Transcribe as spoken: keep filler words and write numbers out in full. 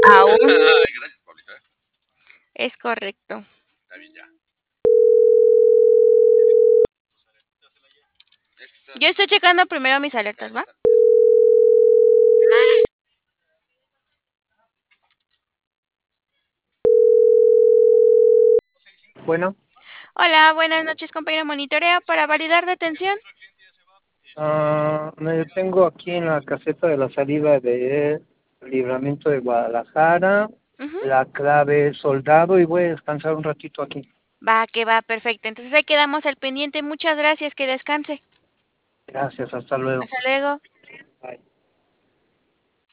Aún. Ay, gracias, Pablito, ¿eh? Es correcto. Está bien, ya. Es que está- Yo estoy checando primero mis alertas, ¿va? Bueno, Hola, buenas noches, compañero. Monitorea para validar detención. ah, me detengo aquí en la caseta de la salida de Libramiento de Guadalajara. Ujú. La clave es soldado y voy a descansar un ratito aquí. Va, que va, perfecto. Entonces ahí quedamos al pendiente. Muchas gracias, que descanse. Gracias, hasta luego. Hasta luego. Bye.